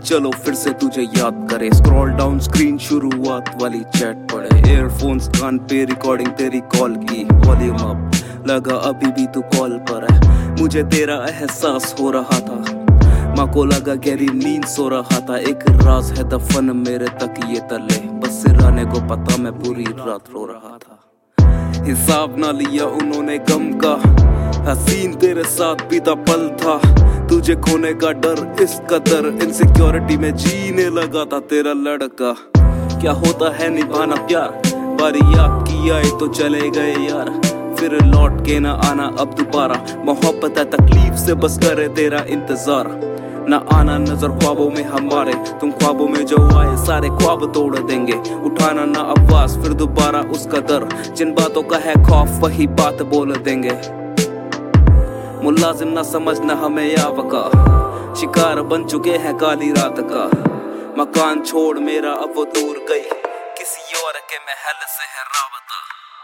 चलो फिर से तुझे याद करे। स्क्रॉल डाउन स्क्रीन, शुरुआत वाली चैट पढ़े, एयरफोन्स कान पे, रिकॉर्डिंग तेरी कॉल की, वॉल्यूम अप, लगा अभी भी तू कॉल पर है। मुझे तेरा एहसास हो रहा था, माँ को लगा गहरी नींद सो रहा था। एक राज है दफन मेरे तकिए तले, बस सिराने को पता मैं पूरी रात रो रहा था। हिसाब ना लिया उन्होंने गम का, हसीन तेरे साथ बीता पल था। तुझे खोने का डर इस कदर, इनसिक्योरिटी में जीने लगा था तेरा लड़का। क्या होता है निभाना प्यार, बारी आपकी आई तो चले गए यार, फिर लौट के ना आना अब दोबारा। मोहब्बत है तकलीफ से बस करे तेरा इंतजार, ना आना नजर ख्वाबों में हमारे। तुम ख्वाबों में जो आए सारे ख्वाब तोड़ देंगे, उठाना ना आवाज फिर दोबारा उसका दर। जिन बातों का है खौफ वही बात बोल देंगे, मुलाजिम ना समझना हमें याब का, शिकार बन चुके हैं काली रात का। मकान छोड़ मेरा अब वो दूर गई, किसी और के महल से है राबता।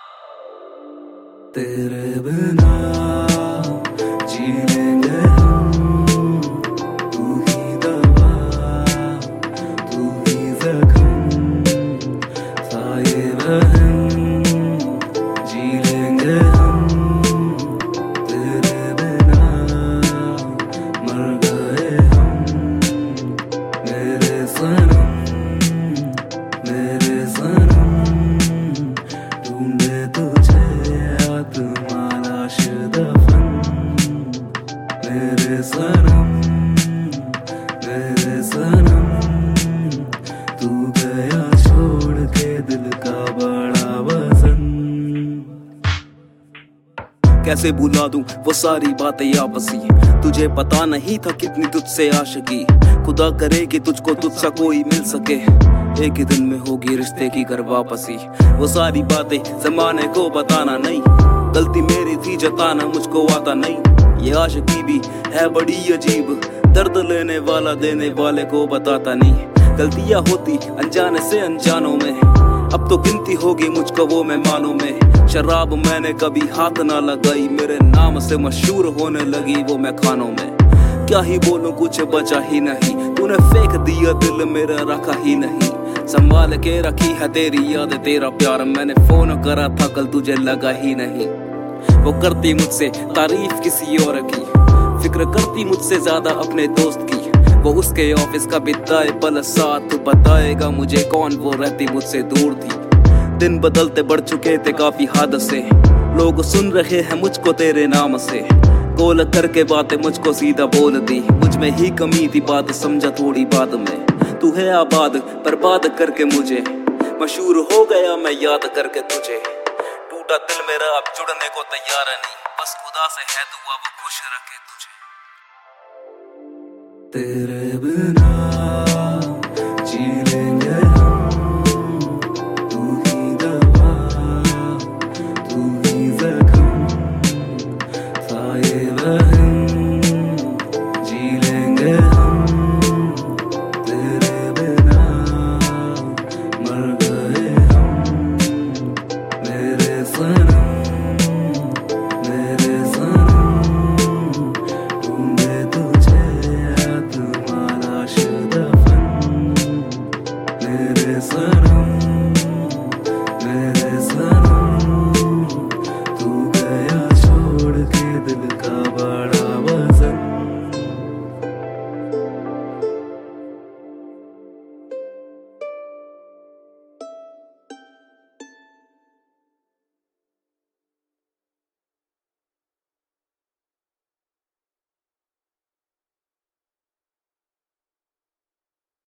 तेरे बिना जी लेंगे हम, तू ही दवा तू ही जख्म, साये रहम जी लेंगे हम। तेरे बिना मर गए हम, मेरे सनम मेरे सनम, ढूंढे तुझे मेरे सनम मेरे सनम, तू गया छोड़ के दिल का बड़ा वजन। कैसे भुला दूं वो सारी बातें आपसी, तुझे पता नहीं था कितनी तुझसे आशिकी। खुदा करे कि तुझको तुझसा कोई मिल सके, एक ही दिन में होगी रिश्ते की घर वापसी। वो सारी बातें जमाने को बताना नहीं, गलती मेरी थी जताना मुझको आता नहीं। ये आशिकी भी है बड़ी अजीब, दर्द लेने वाला देने वाले को बताता नहीं। गलतियां होती अनजाने से अनजानों में, अब तो गिनती होगी मुझको वो मेहमानों में। शराब मैंने कभी हाथ ना लगाई, मेरे नाम से मशहूर होने लगी वो मैं खानों में। क्या ही बोलूं कुछ बचा ही नहीं, तूने फेंक दिया दिल मेरा रखा ही नहीं। संभाल के रखी है तेरी याद तेरा प्यार, मैंने फोन करा था कल तुझे लगा ही नहीं। वो करती मुझसे तारीफ किसी और की, फिक्र करती मुझसे ज्यादा अपने दोस्त की। वो उसके ऑफिस का बिताए पल साथ, बताएगा मुझे कौन वो रहती मुझसे दूर थी। दिन बदलते बढ़ चुके थे काफी हद से, लोग सुन रहे हैं मुझको तेरे नाम से। कॉल करके बातें मुझको सीधा बोल दी, मुझ में ही कमी थी बात समझा थोड़ी बाद में। तू है आबाद बर्बाद करके मुझे, मशहूर हो गया मैं याद करके तुझे। टूटा दिल मेरा अब जुड़ने को तैयार नहीं, बस खुदा से है दुआ वो खुश रखे तुझे। तेरे बिना जी लेंगे हम, तू ही दवा तू ही जख्म, साये रहम जी लेंगे हम। तेरे बिना मर गए हम, मेरे सनम मेरे सनम, ढूंढे तुझे आत्मा लाश दफन, मेरे सनम।